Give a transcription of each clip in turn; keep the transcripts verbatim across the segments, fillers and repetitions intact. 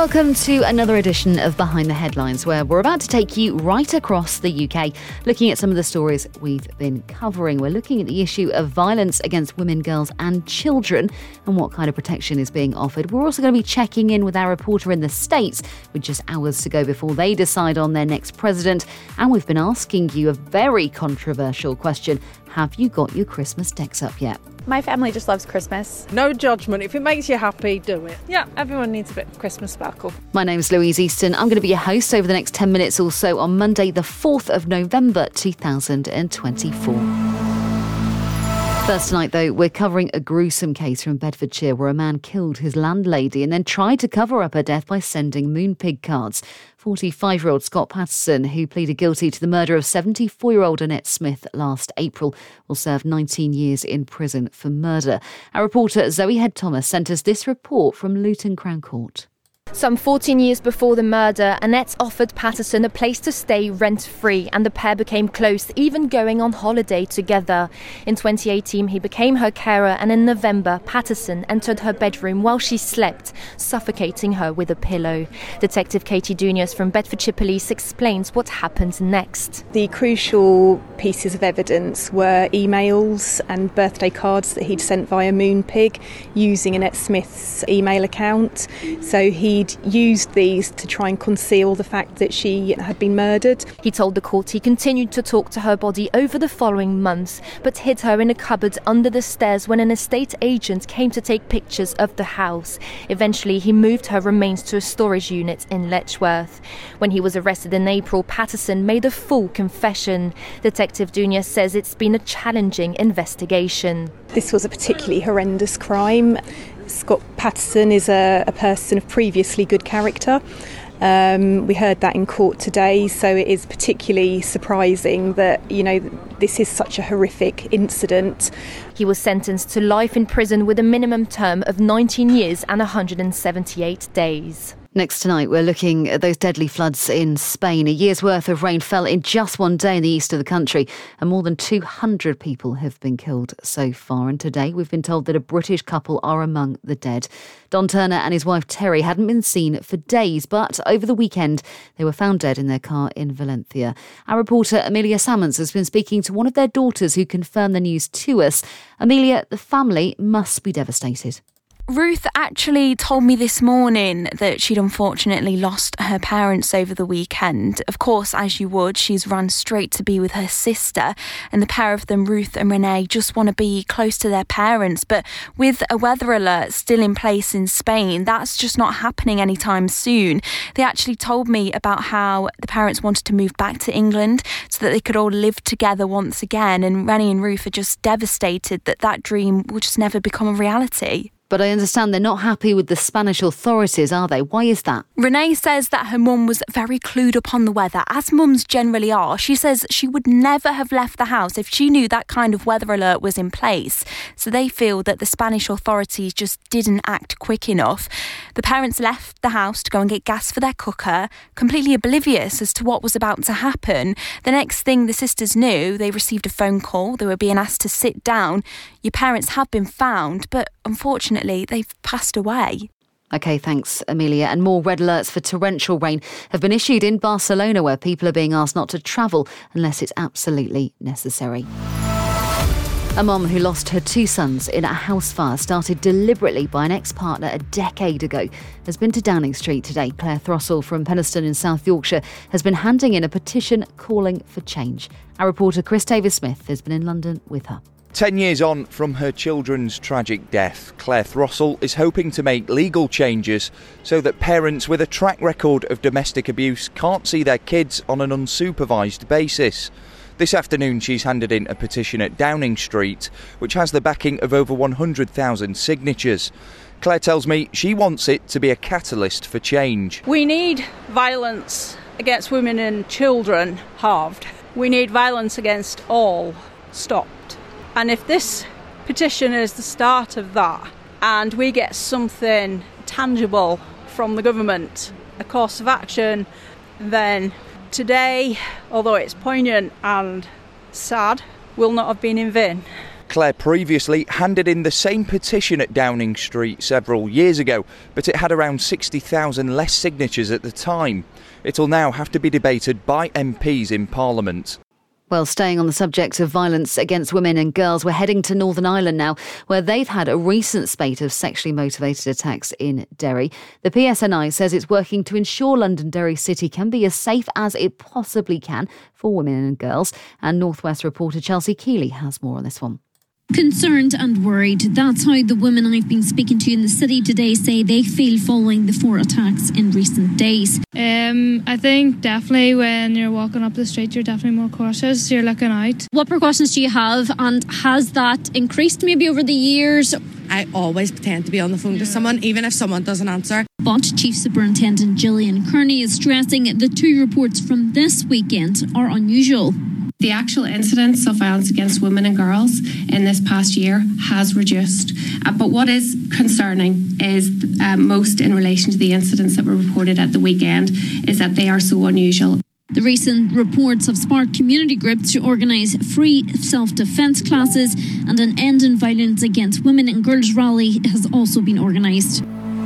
Welcome to another edition of Behind the Headlines, where we're about to take you right across the U K, looking at some of the stories we've been covering. We're looking at the issue of violence against women, girls and children and what kind of protection is being offered. We're also going to be checking in with our reporter in the States with just hours to go before they decide on their next president. And we've been asking you a very controversial question. Have you got your Christmas decks up yet? My family just loves Christmas. No judgment. If it makes you happy, do it. Yeah, everyone needs a bit of Christmas sparkle. My name's Louise Easton. I'm going to be your host over the next ten minutes or so on Monday, the fourth of November, two thousand twenty-four. First tonight, though, we're covering a gruesome case from Bedfordshire where a man killed his landlady and then tried to cover up her death by sending Moonpig cards. forty-five-year-old Scott Patterson, who pleaded guilty to the murder of seventy-four-year-old Annette Smith last April, will serve nineteen years in prison for murder. Our reporter Zoe Head-Thomas sent us this report from Luton Crown Court. Some fourteen years before the murder, Annette offered Patterson a place to stay rent-free and the pair became close, even going on holiday together. In twenty eighteen, he became her carer and in November, Patterson entered her bedroom while she slept, suffocating her with a pillow. Detective Katie Dunius from Bedfordshire Police explains what happened next. The crucial pieces of evidence were emails and birthday cards that he'd sent via Moonpig using Annette Smith's email account. So he He'd used these to try and conceal the fact that she had been murdered. He told the court he continued to talk to her body over the following months, but hid her in a cupboard under the stairs when an estate agent came to take pictures of the house. Eventually, he moved her remains to a storage unit in Letchworth. When he was arrested in April, Patterson made a full confession. Detective Dunius says it's been a challenging investigation. This was a particularly horrendous crime. Scott Patterson is a, a person of previously good character. Um, we heard that in court today, so it is particularly surprising that, you know, this is such a horrific incident. He was sentenced to life in prison with a minimum term of nineteen years and one hundred seventy-eight days. Next tonight, we're looking at those deadly floods in Spain. A year's worth of rain fell in just one day in the east of the country, and more than two hundred people have been killed so far. And today, we've been told that a British couple are among the dead. Don Turner and his wife Terry hadn't been seen for days, but over the weekend, they were found dead in their car in Valencia. Our reporter Amelia Salmons has been speaking to one of their daughters who confirmed the news to us. Amelia, the family must be devastated. Ruth actually told me this morning that she'd unfortunately lost her parents over the weekend. Of course, as you would, she's run straight to be with her sister, and the pair of them, Ruth and Renee, just want to be close to their parents. But with a weather alert still in place in Spain, that's just not happening anytime soon. They actually told me about how the parents wanted to move back to England so that they could all live together once again, and Renee and Ruth are just devastated that that dream will just never become a reality. But I understand they're not happy with the Spanish authorities, are they? Why is that? Renee says that her mum was very clued up on the weather, as mums generally are. She says she would never have left the house if she knew that kind of weather alert was in place. So they feel that the Spanish authorities just didn't act quick enough. The parents left the house to go and get gas for their cooker, completely oblivious as to what was about to happen. The next thing the sisters knew, they received a phone call. They were being asked to sit down. Your parents have been found, but unfortunately, they've passed away. OK, thanks, Amelia. And more red alerts for torrential rain have been issued in Barcelona, where people are being asked not to travel unless it's absolutely necessary. A mom who lost her two sons in a house fire started deliberately by an ex-partner a decade ago has been to Downing Street today. Claire Throssell from Penistone in South Yorkshire has been handing in a petition calling for change. Our reporter Chris Davis-Smith has been in London with her. Ten years on from her children's tragic death, Claire Throssell is hoping to make legal changes so that parents with a track record of domestic abuse can't see their kids on an unsupervised basis. This afternoon she's handed in a petition at Downing Street, which has the backing of over one hundred thousand signatures. Claire tells me she wants it to be a catalyst for change. We need violence against women and children halved. We need violence against all stopped. And if this petition is the start of that, and we get something tangible from the government, a course of action, then today, although it's poignant and sad, will not have been in vain. Claire previously handed in the same petition at Downing Street several years ago, but it had around sixty thousand less signatures at the time. It'll now have to be debated by M Ps in Parliament. Well, staying on the subject of violence against women and girls, we're heading to Northern Ireland now, where they've had a recent spate of sexually motivated attacks in Derry. The P S N I says it's working to ensure Londonderry City can be as safe as it possibly can for women and girls. And North West reporter Chelsea Keeley has more on this one. Concerned and worried. That's how the women I've been speaking to in the city today say they feel following the four attacks in recent days. Um, I think definitely when you're walking up the street, you're definitely more cautious. You're looking out. What precautions do you have, and has that increased maybe over the years? I always pretend to be on the phone to someone, even if someone doesn't answer. But Chief Superintendent Gillian Kearney is stressing the two reports from this weekend are unusual. The actual incidence of violence against women and girls in this past year has reduced. Uh, but what is concerning is uh, most in relation to the incidents that were reported at the weekend is that they are so unusual. The recent reports have sparked community groups to organise free self-defence classes, and an End in Violence Against Women and Girls rally has also been organised.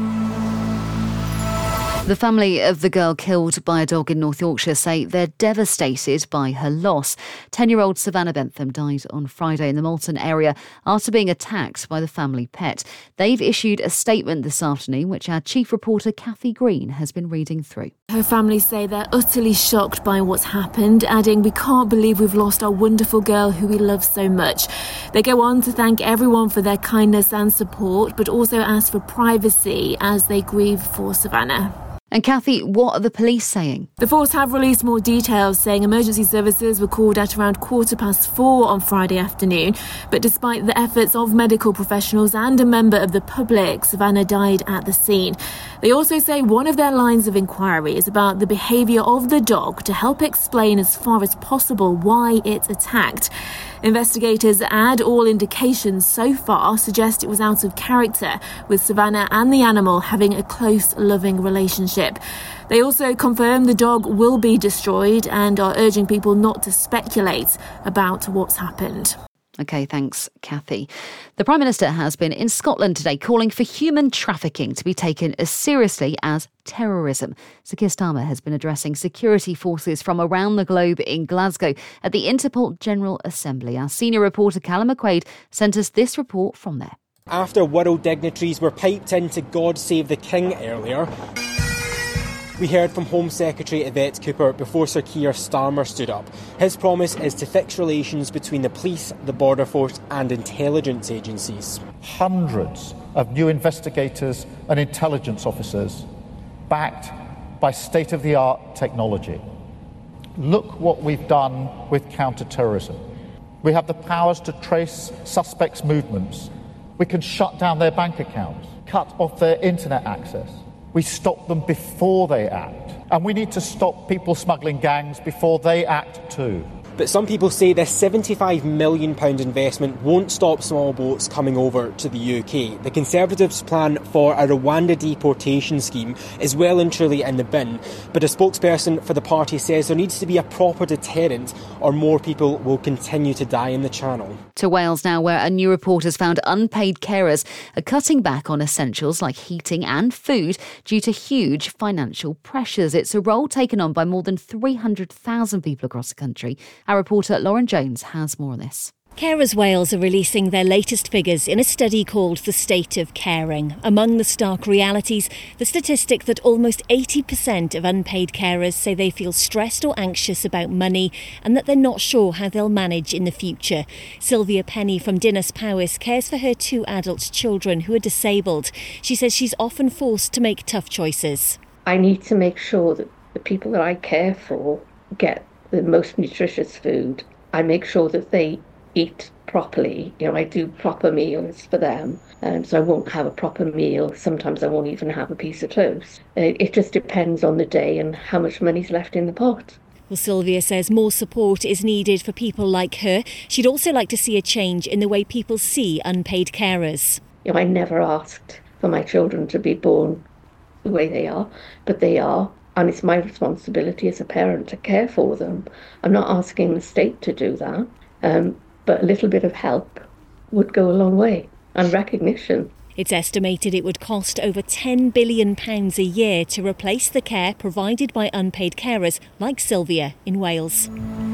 The family of the girl killed by a dog in North Yorkshire say they're devastated by her loss. Ten-year-old Savannah Bentham died on Friday in the Malton area after being attacked by the family pet. They've issued a statement this afternoon, which our chief reporter Kathy Green has been reading through. Her family say they're utterly shocked by what's happened, adding, "We can't believe we've lost our wonderful girl who we love so much." They go on to thank everyone for their kindness and support, but also ask for privacy as they grieve for Savannah. And Kathy, what are the police saying? The force have released more details, saying emergency services were called at around quarter past four on Friday afternoon. But despite the efforts of medical professionals and a member of the public, Savannah died at the scene. They also say one of their lines of inquiry is about the behaviour of the dog to help explain as far as possible why it attacked. Investigators add all indications so far suggest it was out of character, with Savannah and the animal having a close, loving relationship. They also confirm the dog will be destroyed and are urging people not to speculate about what's happened. OK, thanks, Kathy. The Prime Minister has been in Scotland today calling for human trafficking to be taken as seriously as terrorism. Sir Keir Starmer has been addressing security forces from around the globe in Glasgow at the Interpol General Assembly. Our senior reporter Callum McQuaid sent us this report from there. After world dignitaries were piped into God Save the King earlier, we heard from Home Secretary Yvette Cooper before Sir Keir Starmer stood up. His promise is to fix relations between the police, the border force and intelligence agencies. Hundreds of new investigators and intelligence officers backed by state-of-the-art technology. Look what we've done with counter-terrorism. We have the powers to trace suspects' movements. We can shut down their bank accounts, cut off their internet access. We stop them before they act. And we need to stop people smuggling gangs before they act too. But some people say this seventy-five million pounds investment won't stop small boats coming over to the U K. The Conservatives' plan for a Rwanda deportation scheme is well and truly in the bin, but a spokesperson for the party says there needs to be a proper deterrent or more people will continue to die in the Channel. To Wales now, where a new report has found unpaid carers are cutting back on essentials like heating and food due to huge financial pressures. It's a role taken on by more than three hundred thousand people across the country. Our reporter Lauren Jones has more on this. Carers Wales are releasing their latest figures in a study called The State of Caring. Among the stark realities, the statistic that almost eighty percent of unpaid carers say they feel stressed or anxious about money and that they're not sure how they'll manage in the future. Sylvia Penny from Dinas Powys cares for her two adult children who are disabled. She says she's often forced to make tough choices. I need to make sure that the people that I care for get the most nutritious food. I make sure that they eat properly. You know, I do proper meals for them. Um, so I won't have a proper meal. Sometimes I won't even have a piece of toast. It, it just depends on the day and how much money's left in the pot. Well, Sylvia says more support is needed for people like her. She'd also like to see a change in the way people see unpaid carers. You know, I never asked for my children to be born the way they are, but they are. And it's my responsibility as a parent to care for them. I'm not asking the state to do that, um, but a little bit of help would go a long way, and recognition. It's estimated it would cost over ten billion pounds a year to replace the care provided by unpaid carers like Sylvia in Wales.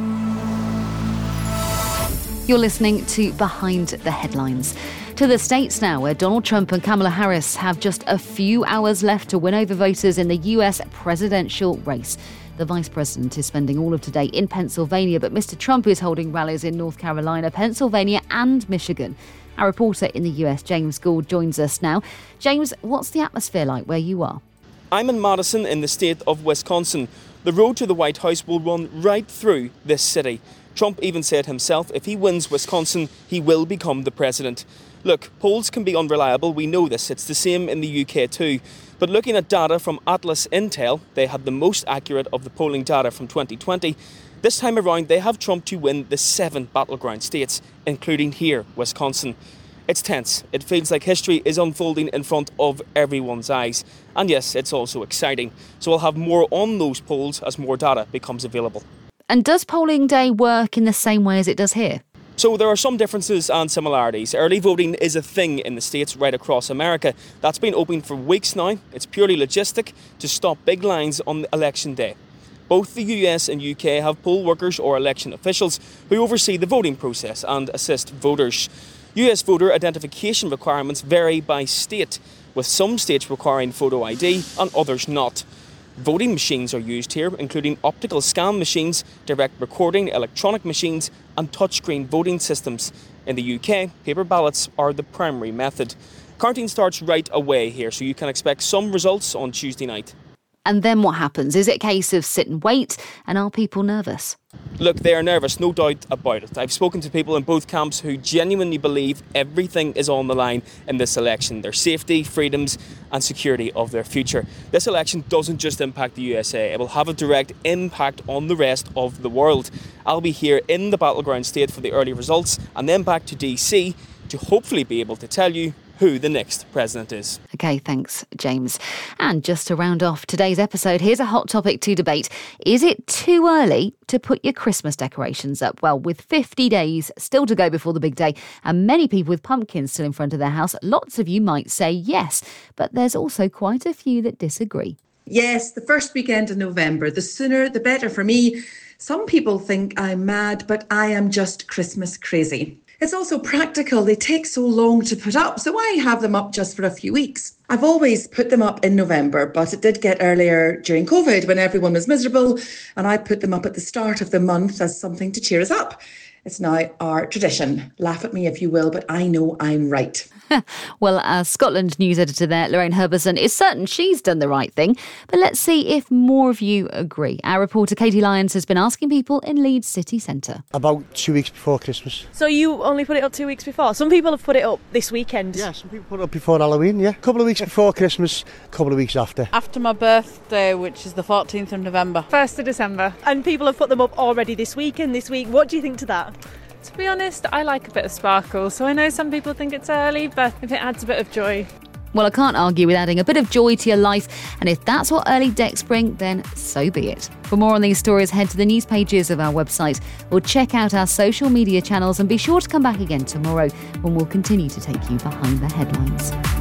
You're listening to Behind the Headlines. To the States now, where Donald Trump and Kamala Harris have just a few hours left to win over voters in the U S presidential race. The Vice President is spending all of today in Pennsylvania, but Mister Trump is holding rallies in North Carolina, Pennsylvania and Michigan. Our reporter in the U S, James Gould, joins us now. James, what's the atmosphere like where you are? I'm in Madison in the state of Wisconsin. The road to the White House will run right through this city. Trump even said himself if he wins Wisconsin, he will become the president. Look, polls can be unreliable, we know this. It's the same in the U K too. But looking at data from Atlas Intel, they had the most accurate of the polling data from twenty twenty. This time around, they have Trump to win the seven battleground states, including here, Wisconsin. It's tense. It feels like history is unfolding in front of everyone's eyes. And yes, it's also exciting. So we'll have more on those polls as more data becomes available. And does polling day work in the same way as it does here? So there are some differences and similarities. Early voting is a thing in the States right across America. That's been open for weeks now. It's purely logistic to stop big lines on election day. Both the U S and U K have poll workers or election officials who oversee the voting process and assist voters. U S voter identification requirements vary by state, with some states requiring photo I D and others not. Voting machines are used here, including optical scan machines, direct recording, electronic machines and touchscreen voting systems. In the U K, paper ballots are the primary method. Counting starts right away here, so you can expect some results on Tuesday night. And then what happens? Is it a case of sit and wait? And are people nervous? Look, they are nervous, no doubt about it. I've spoken to people in both camps who genuinely believe everything is on the line in this election. Their safety, freedoms and security of their future. This election doesn't just impact the U S A. It will have a direct impact on the rest of the world. I'll be here in the battleground state for the early results and then back to D C to hopefully be able to tell you who the next president is. OK, thanks, James. And just to round off today's episode, here's a hot topic to debate. Is it too early to put your Christmas decorations up? Well, with fifty days still to go before the big day and many people with pumpkins still in front of their house, lots of you might say yes. But there's also quite a few that disagree. Yes, the first weekend in November. The sooner, the better for me. Some people think I'm mad, but I am just Christmas crazy. It's also practical. They take so long to put up, so I have them up just for a few weeks. I've always put them up in November, but it did get earlier during COVID when everyone was miserable, and I put them up at the start of the month as something to cheer us up. It's now our tradition. Laugh at me if you will, but I know I'm right. Well, as Scotland news editor there, Lorraine Herberson, is certain she's done the right thing. But let's see if more of you agree. Our reporter Katie Lyons has been asking people in Leeds city centre. About two weeks before Christmas. So you only put it up two weeks before? Some people have put it up this weekend. Yeah, some people put it up before Halloween, yeah. A couple of weeks before Christmas, a couple of weeks after. After my birthday, which is the fourteenth of November. first of December. And people have put them up already this weekend, this week. What do you think to that? To be honest, I like a bit of sparkle, so I know some people think it's early, but if it adds a bit of joy. Well, I can't argue with adding a bit of joy to your life, and if that's what early decks bring, then so be it. For more on these stories, head to the news pages of our website or check out our social media channels and be sure to come back again tomorrow when we'll continue to take you behind the headlines.